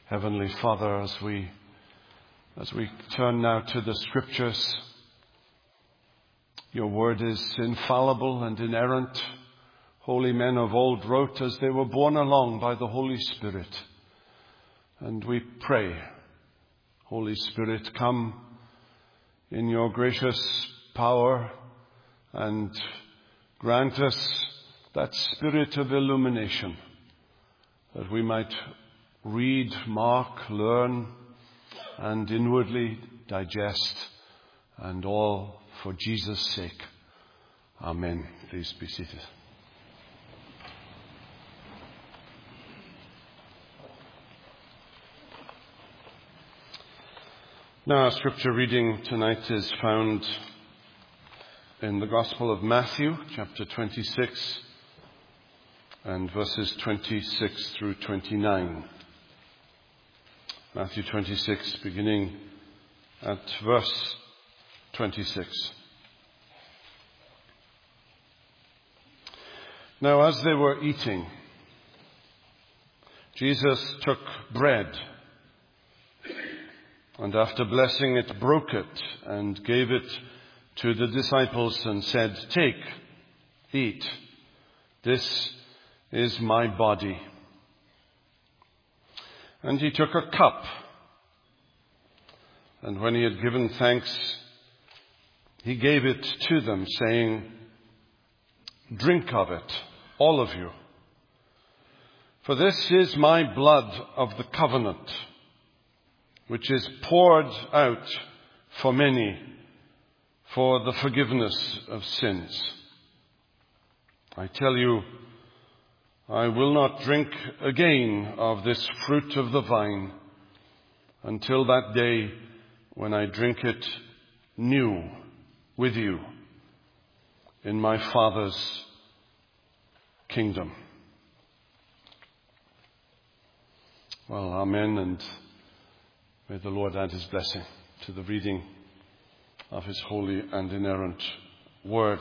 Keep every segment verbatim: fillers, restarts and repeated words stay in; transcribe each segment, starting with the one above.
Heavenly Father, as we as we turn now to the Scriptures, your word is infallible and inerrant. Holy men of old wrote as they were borne along by the Holy Spirit. And we pray, Holy Spirit, come in your gracious power and grant us that spirit of illumination, that we might read, mark, learn, and inwardly digest, and all for Jesus' sake. Amen. Please be seated. Now, our scripture reading tonight is found in the Gospel of Matthew, chapter twenty-six, and verses twenty-six through twenty-nine. Matthew twenty-six, beginning at verse twenty-six. Now, as they were eating, Jesus took bread, and after blessing it, broke it and gave it to the disciples and said, "Take, eat. This is my body." And he took a cup, and when he had given thanks, he gave it to them, saying, "Drink of it, all of you. For this is my blood of the covenant, which is poured out for many for the forgiveness of sins. I tell you, I will not drink again of this fruit of the vine until that day when I drink it new with you in my Father's kingdom." Well, amen, and may the Lord add his blessing to the reading of his holy and inerrant word.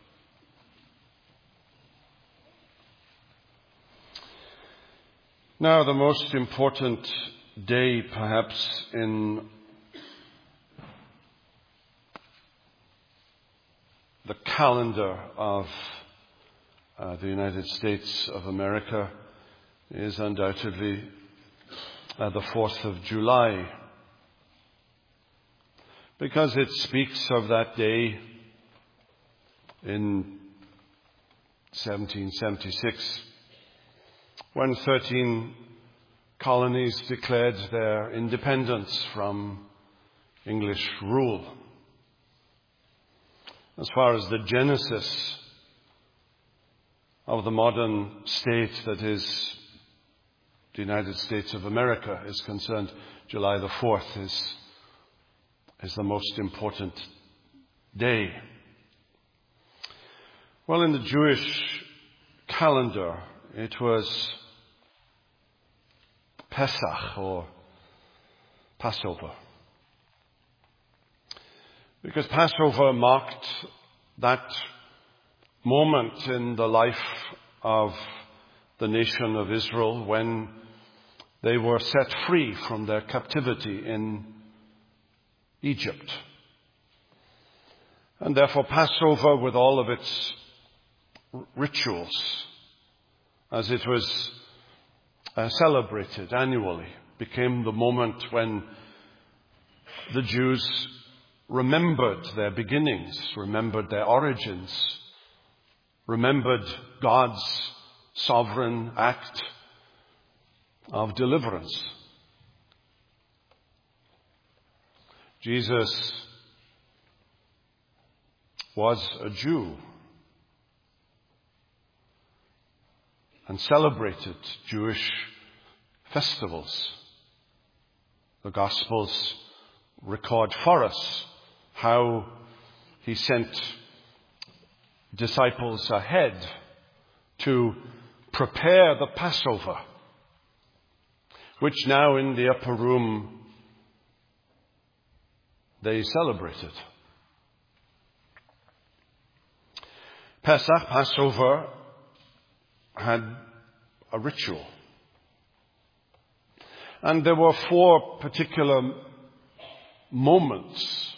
Now, the most important day, perhaps, in the calendar of uh, the United States of America is undoubtedly uh, the fourth of July, because it speaks of that day in seventeen seventy-six, when thirteen colonies declared their independence from English rule. As far as the genesis of the modern state that is the United States of America is concerned, July the fourth is, is the most important day. Well, in the Jewish calendar, it was Pesach, or Passover, because Passover marked that moment in the life of the nation of Israel when they were set free from their captivity in Egypt. And therefore Passover, with all of its rituals, as it was uh, celebrated annually, became the moment when the Jews remembered their beginnings, remembered their origins, remembered God's sovereign act of deliverance. Jesus was a Jew and celebrated Jewish festivals. The Gospels record for us how he sent disciples ahead to prepare the Passover, which now in the upper room they celebrated. Pesach, Passover, had a ritual. And there were four particular moments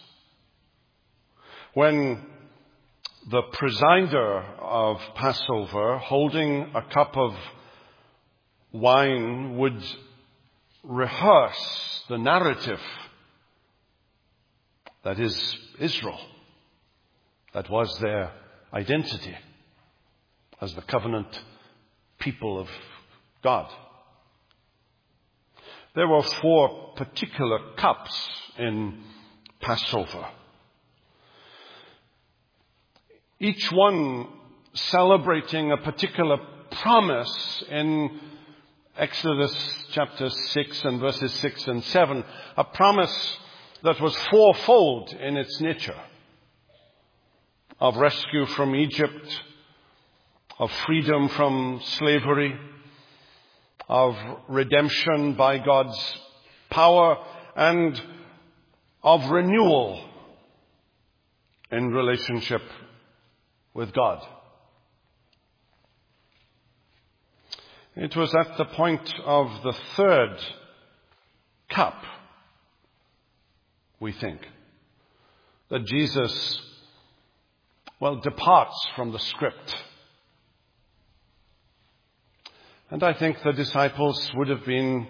when the presider of Passover, holding a cup of wine, would rehearse the narrative that is Israel. That was their identity as the covenant people of God. There were four particular cups in Passover, each one celebrating a particular promise in Exodus chapter six and verses six and seven, a promise that was fourfold in its nature: of rescue from Egypt, of freedom from slavery, of redemption by God's power, and of renewal in relationship with God. It was at the point of the third cup, we think, that Jesus, well, departs from the script. And I think the disciples would have been,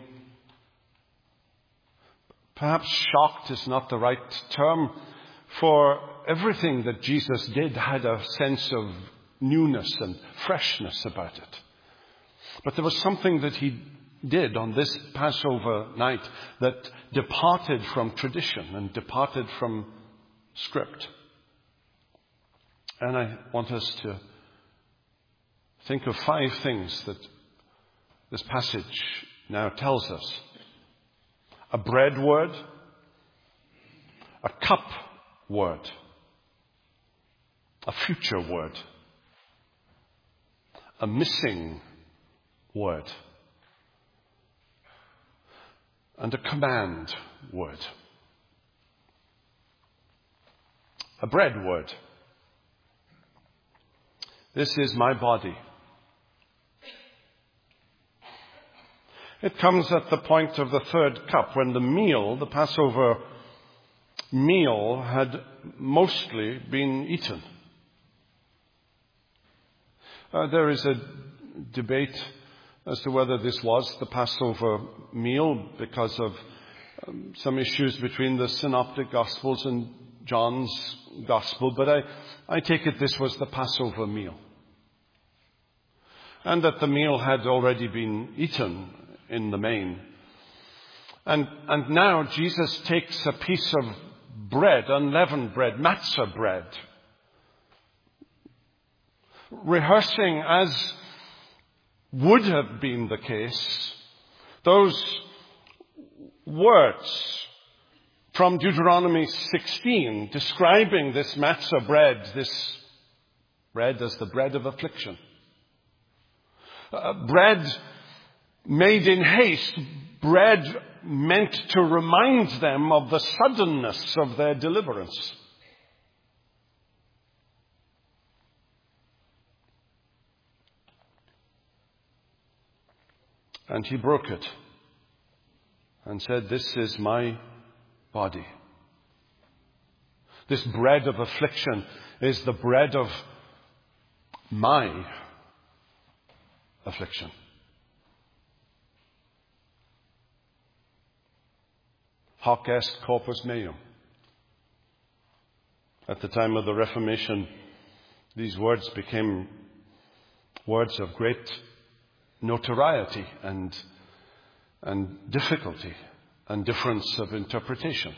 perhaps shocked is not the right term, for everything that Jesus did had a sense of newness and freshness about it. But there was something that he did on this Passover night that departed from tradition and departed from script. And I want us to think of five things that this passage now tells us. A bread word, a cup word, a future word, a missing word, and a command word. A bread word. This is my body. It comes at the point of the third cup, when the meal, the Passover meal, had mostly been eaten. Uh, there is a debate as to whether this was the Passover meal because of um, some issues between the Synoptic Gospels and John's Gospel, but I, I take it this was the Passover meal. And that the meal had already been eaten in the main. And, and now Jesus takes a piece of bread, unleavened bread, matzah bread, rehearsing, as would have been the case, those words from Deuteronomy sixteen describing this matzah bread, this bread as the bread of affliction. Uh, bread made in haste, bread meant to remind them of the suddenness of their deliverance. And he broke it and said, "This is my body." This bread of affliction is the bread of my affliction. Hoc est corpus meum. At the time of the Reformation, these words became words of great notoriety and, and difficulty and difference of interpretation.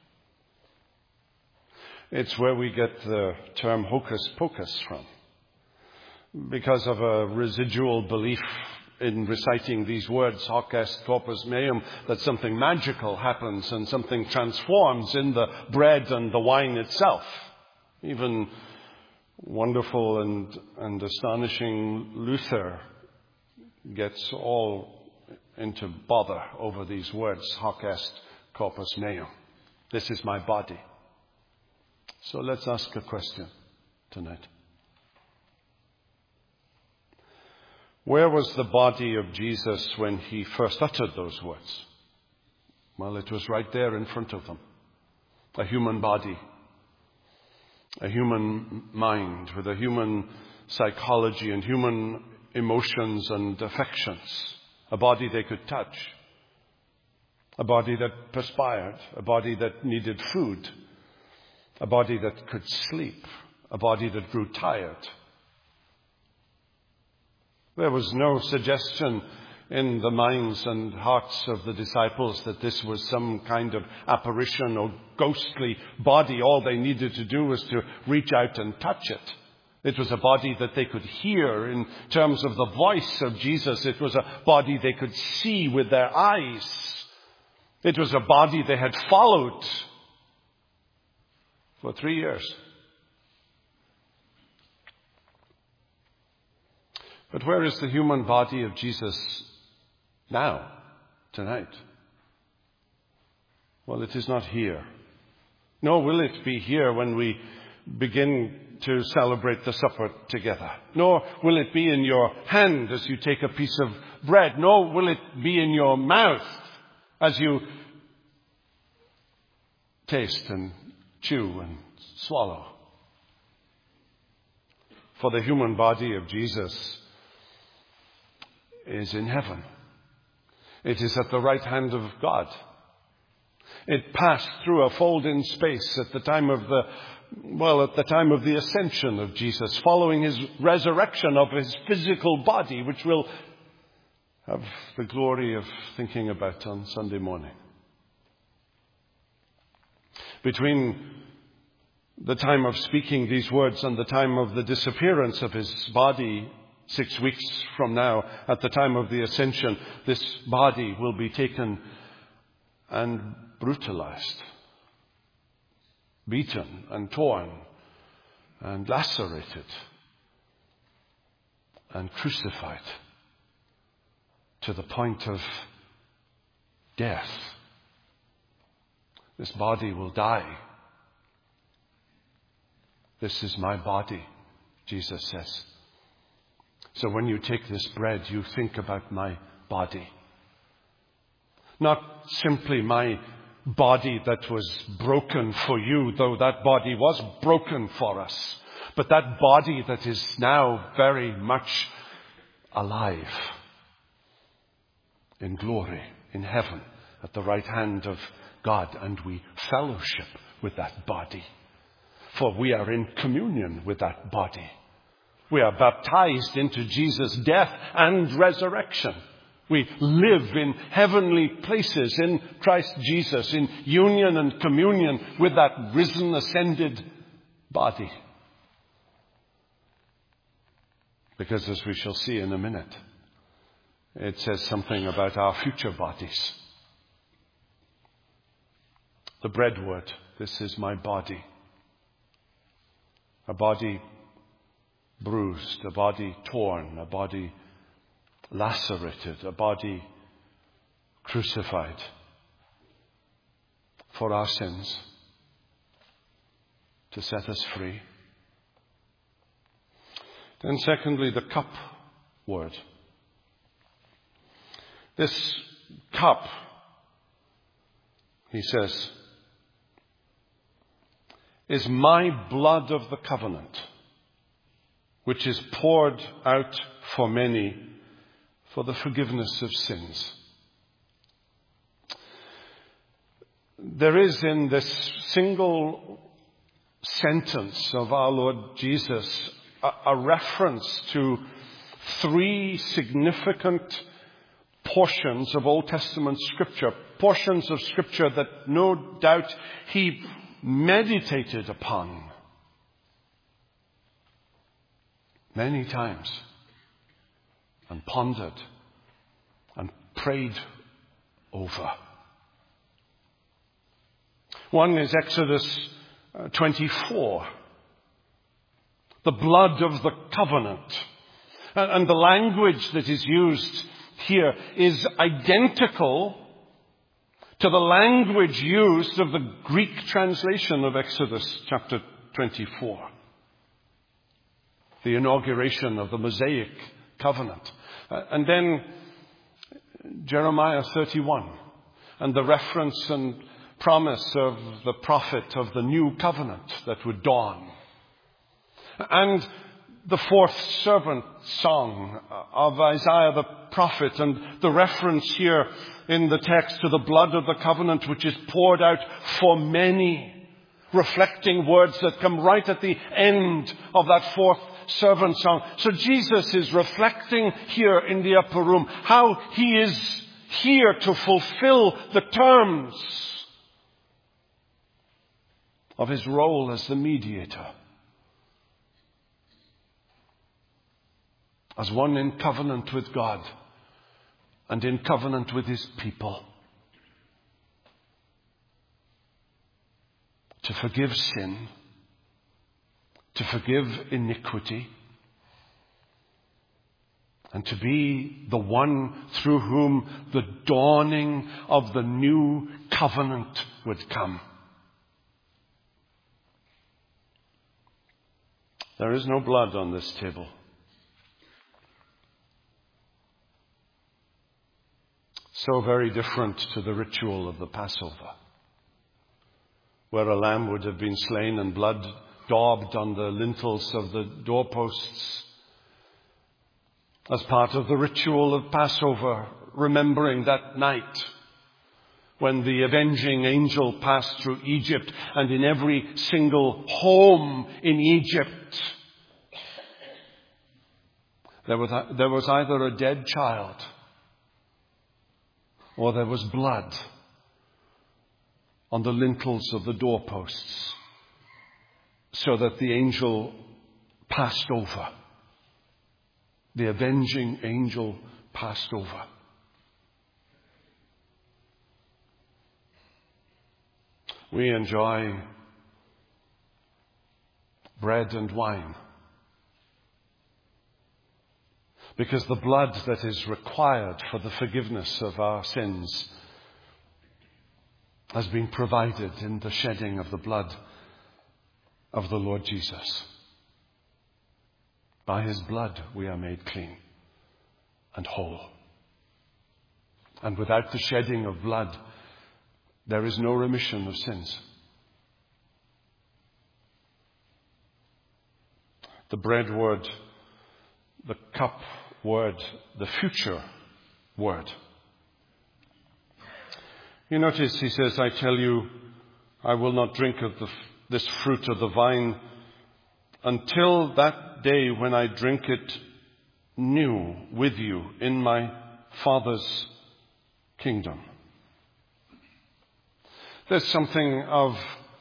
It's where we get the term hocus pocus from, because of a residual belief in reciting these words, hoc est corpus meum, that something magical happens and something transforms in the bread and the wine itself. Even wonderful and, and astonishing Luther gets all into bother over these words, hoc est corpus meum. This is my body. So let's ask a question tonight. Where was the body of Jesus when he first uttered those words? Well, it was right there in front of them. A human body, a human mind with a human psychology and human emotions and affections. A body they could touch. A body that perspired. A body that needed food. A body that could sleep. A body that grew tired. There was no suggestion in the minds and hearts of the disciples that this was some kind of apparition or ghostly body. All they needed to do was to reach out and touch it. It was a body that they could hear in terms of the voice of Jesus. It was a body they could see with their eyes. It was a body they had followed for three years. But where is the human body of Jesus now, tonight? Well, it is not here. Nor will it be here when we begin to celebrate the supper together. Nor will it be in your hand as you take a piece of bread. Nor will it be in your mouth as you taste and chew and swallow. For the human body of Jesus is in heaven. It is at the right hand of God. It passed through a fold in space at the time of the, well, at the time of the ascension of Jesus, following his resurrection of his physical body, which we'll have the glory of thinking about on Sunday morning. Between the time of speaking these words and the time of the disappearance of his body, six weeks from now, at the time of the ascension, this body will be taken and brutalized, beaten and torn and lacerated and crucified to the point of death. This body will die. This is my body, Jesus says. So when you take this bread, you think about my body. Not simply my body that was broken for you, though that body was broken for us, but that body that is now very much alive in glory, in heaven, at the right hand of God, and we fellowship with that body, for we are in communion with that body. We are baptized into Jesus' death and resurrection. We live in heavenly places in Christ Jesus, in union and communion with that risen, ascended body. Because as we shall see in a minute, it says something about our future bodies. The bread word, this is my body. A body bruised, a body torn, a body lacerated, a body crucified for our sins to set us free. Then secondly, the cup word. This cup, he says, is my blood of the covenant, which is poured out for many for the forgiveness of sins. There is in this single sentence of our Lord Jesus a, a reference to three significant portions of Old Testament Scripture, portions of Scripture that no doubt he meditated upon many times and pondered and prayed over. One is Exodus twenty-four, the blood of the covenant. And the language that is used here is identical to the language used of the Greek translation of Exodus chapter twenty-four. The inauguration of the Mosaic covenant. Uh, and then Jeremiah thirty-one. and the reference and promise of the prophet of the new covenant that would dawn. And the fourth servant song of Isaiah the prophet, and the reference here in the text to the blood of the covenant which is poured out for many, reflecting words that come right at the end of that fourth servant song. So Jesus is reflecting here in the upper room how he is here to fulfill the terms of his role as the mediator, as one in covenant with God and in covenant with his people, to forgive sin, to forgive iniquity, and to be the one through whom the dawning of the new covenant would come. There is no blood on this table. So very different to the ritual of the Passover, where a lamb would have been slain and blood daubed on the lintels of the doorposts as part of the ritual of Passover, remembering that night when the avenging angel passed through Egypt, and in every single home in Egypt there was, there was either a dead child or there was blood on the lintels of the doorposts, so that the angel passed over. The avenging angel passed over. We enjoy bread and wine because the blood that is required for the forgiveness of our sins has been provided in the shedding of the blood of the Lord Jesus. By his blood we are made clean and whole. And without the shedding of blood, there is no remission of sins. The bread word, the cup word, the future word. You notice he says, I tell you, I will not drink of the, this fruit of the vine until that day when I drink it new with you in my Father's kingdom. There's something of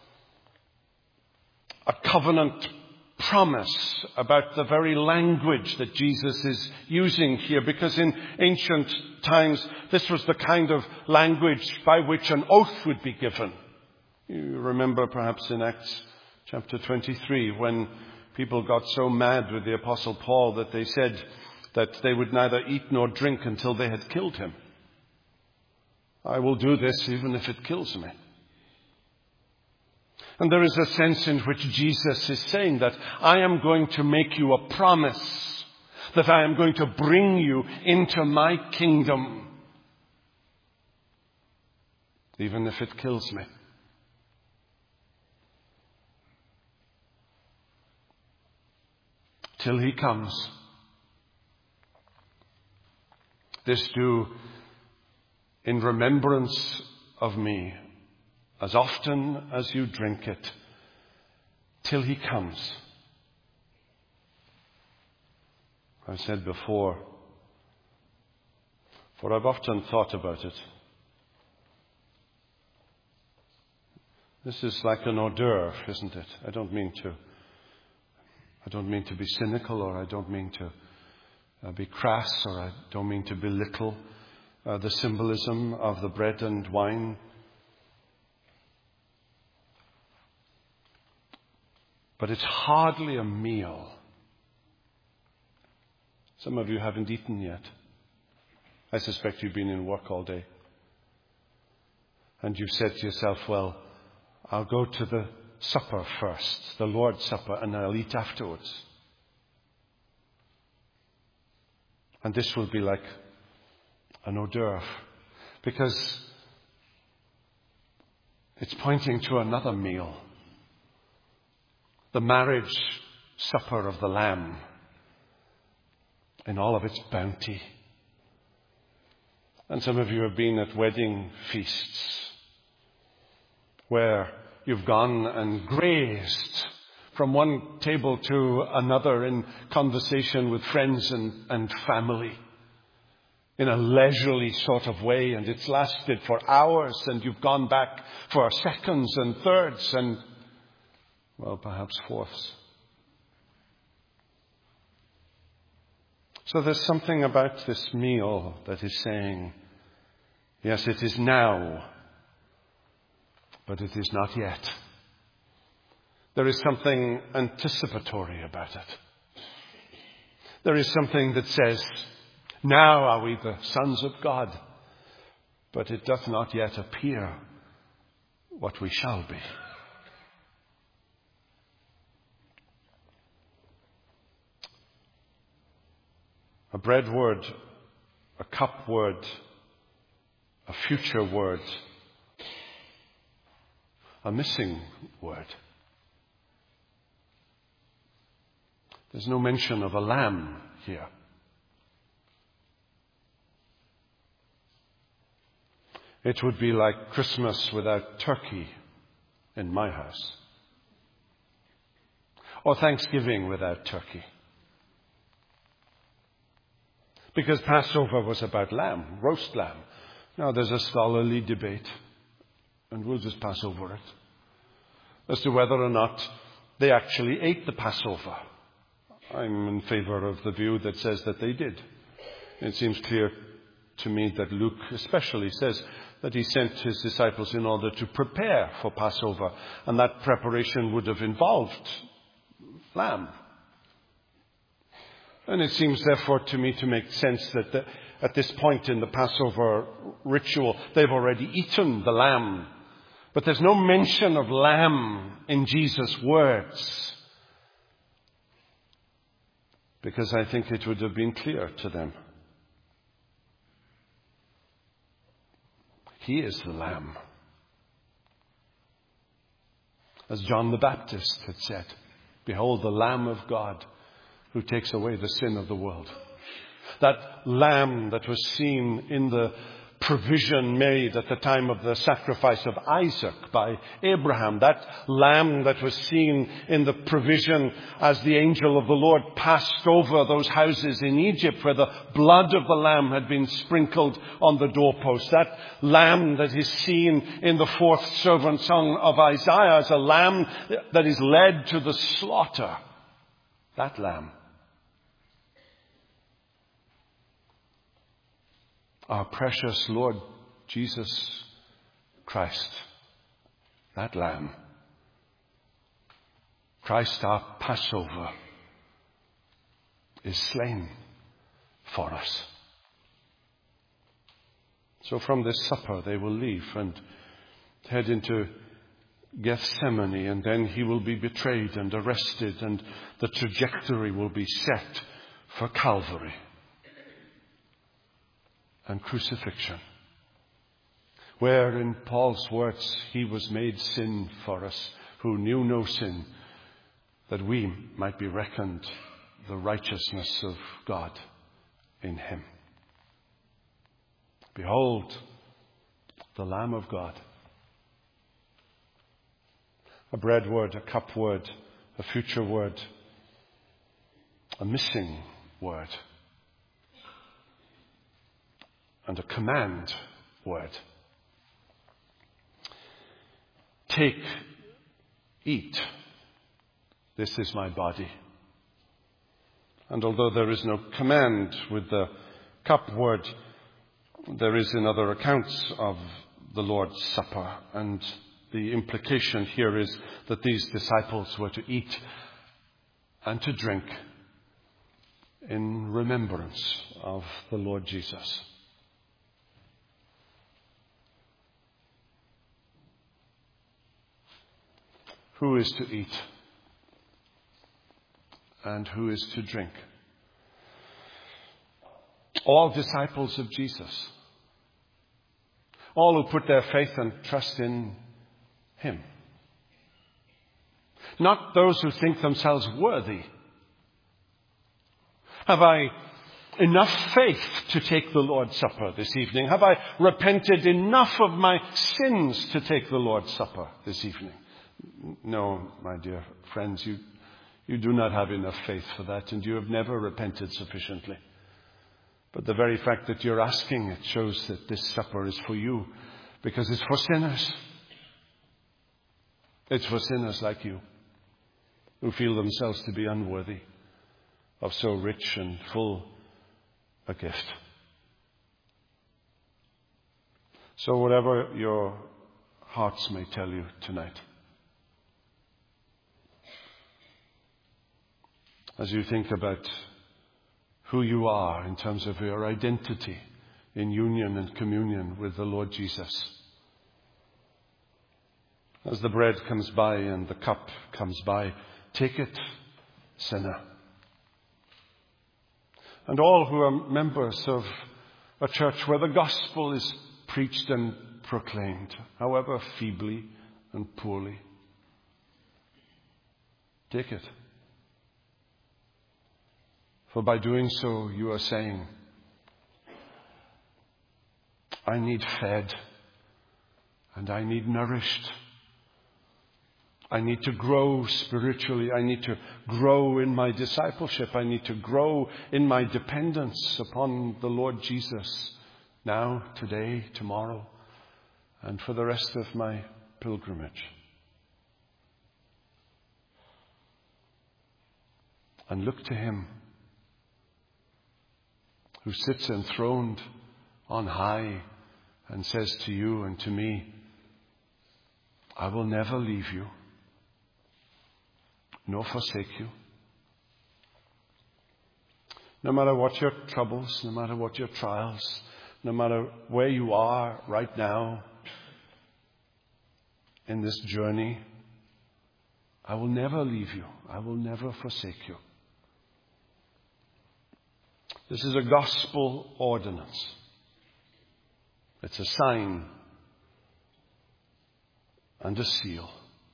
a covenant promise about the very language that Jesus is using here, because in ancient times this was the kind of language by which an oath would be given. You remember perhaps in Acts chapter twenty-three when people got so mad with the Apostle Paul that they said that they would neither eat nor drink until they had killed him. I will do this even if it kills me. And there is a sense in which Jesus is saying that I am going to make you a promise, that I am going to bring you into my kingdom, even if it kills me. Till he comes. This do in remembrance of me, as often as you drink it, till he comes. I've said before, for I've often thought about it. This is like an hors d'oeuvre, isn't it? I don't mean to, I don't mean to be cynical, or I don't mean to uh, be crass, or I don't mean to belittle uh, the symbolism of the bread and wine. But it's hardly a meal. Some of you haven't eaten yet. I suspect you've been in work all day. And you've said to yourself, well, I'll go to the supper first, the Lord's Supper, and I'll eat afterwards. And this will be like an hors d'oeuvre. Because It's pointing to another meal. The marriage supper of the Lamb in all of its bounty. And some of you have been at wedding feasts where you've gone and grazed from one table to another in conversation with friends and, and family in a leisurely sort of way, and it's lasted for hours, and you've gone back for seconds and thirds and, well, perhaps fourths. So there's something about this meal that is saying, yes, it is now, but it is not yet. There is something anticipatory about it. There is something that says, now are we the sons of God, but it doth not yet appear what we shall be. A bread word, a cup word, a future word, a missing word. There's no mention of a lamb here. It would be like Christmas without turkey in my house. Or Thanksgiving without turkey. Because Passover was about lamb, roast lamb. Now there's a scholarly debate, and we'll just pass over it, as to whether or not they actually ate the Passover. I'm in favor of the view that says that they did. It seems clear to me that Luke especially says that he sent his disciples in order to prepare for Passover, and that preparation would have involved lamb. And it seems therefore to me to make sense that the, at this point in the Passover ritual, they've already eaten the lamb. But there's no mention of lamb in Jesus' words, because I think it would have been clear to them. He is the Lamb. As John the Baptist had said, behold the Lamb of God who takes away the sin of the world. That lamb that was seen in the provision made at the time of the sacrifice of Isaac by Abraham. That lamb that was seen in the provision as the angel of the Lord passed over those houses in Egypt where the blood of the lamb had been sprinkled on the doorpost. That lamb that is seen in the fourth servant song of Isaiah as a lamb that is led to the slaughter. That lamb. Our precious Lord Jesus Christ, that Lamb. Christ, our Passover, is slain for us. So from this supper they will leave and head into Gethsemane, and then he will be betrayed and arrested, and the trajectory will be set for Calvary and crucifixion, where in Paul's words, he was made sin for us who knew no sin, that we might be reckoned the righteousness of God in him. Behold, the Lamb of God. A bread word, a cup word, a future word, a missing word, and a command word. Take, eat. This is my body. And although there is no command with the cup word, there is in other accounts of the Lord's Supper. And the implication here is that these disciples were to eat and to drink in remembrance of the Lord Jesus. Who is to eat and who is to drink? All disciples of Jesus. All who put their faith and trust in Him. Not those who think themselves worthy. Have I enough faith to take the Lord's Supper this evening? Have I repented enough of my sins to take the Lord's Supper this evening? No, my dear friends, you, you do not have enough faith for that, and you have never repented sufficiently. But the very fact that you're asking it shows that this supper is for you, because it's for sinners. It's for sinners like you, who feel themselves to be unworthy of so rich and full a gift. So whatever your hearts may tell you tonight, as you think about who you are in terms of your identity in union and communion with the Lord Jesus, as the bread comes by and the cup comes by, take it, sinner. And all who are members of a church where the gospel is preached and proclaimed, however feebly and poorly, take it. For by doing so, you are saying, I need fed and I need nourished. I need to grow spiritually. I need to grow in my discipleship. I need to grow in my dependence upon the Lord Jesus now, today, tomorrow, and for the rest of my pilgrimage. And look to Him who sits enthroned on high and says to you and to me, I will never leave you, nor forsake you. No matter what your troubles, no matter what your trials, no matter where you are right now in this journey, I will never leave you. I will never forsake you. This is a gospel ordinance. It's a sign and a seal.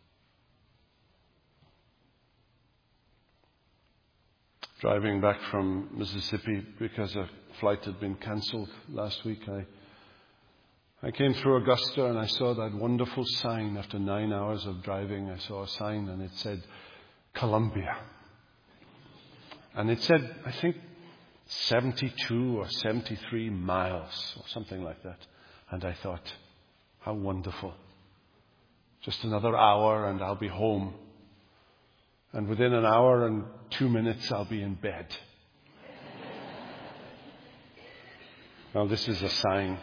Driving back from Mississippi because a flight had been cancelled last week, I I came through Augusta and I saw that wonderful sign. After nine hours of driving, I saw a sign and it said Columbia. And it said, I think, seventy-two or seventy-three miles or something like that. And I thought, how wonderful. Just another hour and I'll be home. And within an hour and two minutes, I'll be in bed. Well, this is a sign.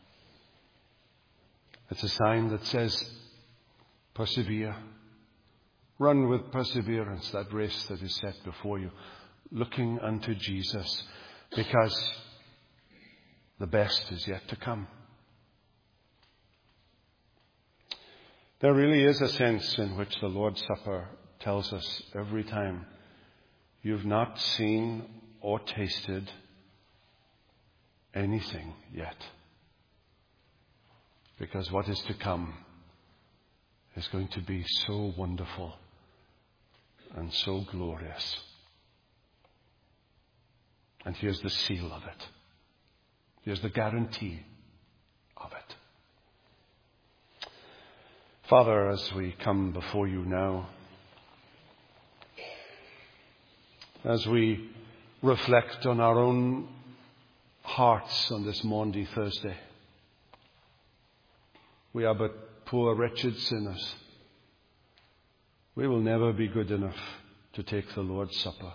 It's a sign that says, persevere. Run with perseverance that race that is set before you, looking unto Jesus, because the best is yet to come. There really is a sense in which the Lord's Supper tells us every time, you've not seen or tasted anything yet. Because what is to come is going to be so wonderful and so glorious. And here's the seal of it. Here's the guarantee of it. Father, as we come before you now, as we reflect on our own hearts on this Maundy Thursday, we are but poor, wretched sinners. We will never be good enough to take the Lord's Supper.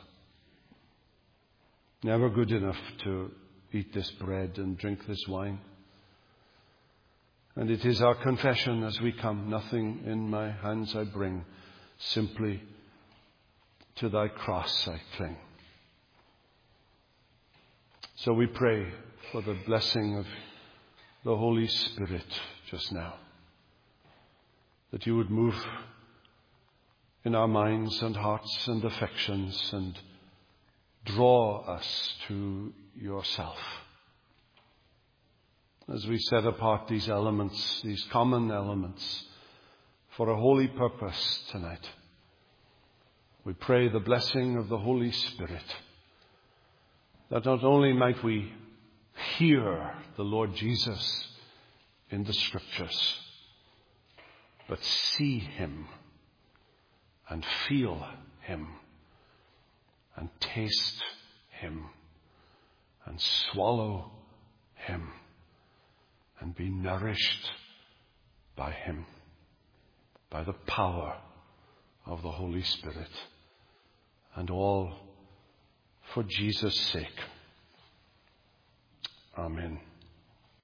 Never good enough to eat this bread and drink this wine. And it is our confession as we come, nothing in my hands I bring, simply to thy cross I cling. So we pray for the blessing of the Holy Spirit just now, that you would move in our minds and hearts and affections and draw us to yourself. As we set apart these elements, these common elements for a holy purpose tonight. We pray the blessing of the Holy Spirit, that not only might we hear the Lord Jesus in the Scriptures, but see him and feel him and taste him and swallow him and be nourished by him, by the power of the Holy Spirit, and all for Jesus' sake. Amen.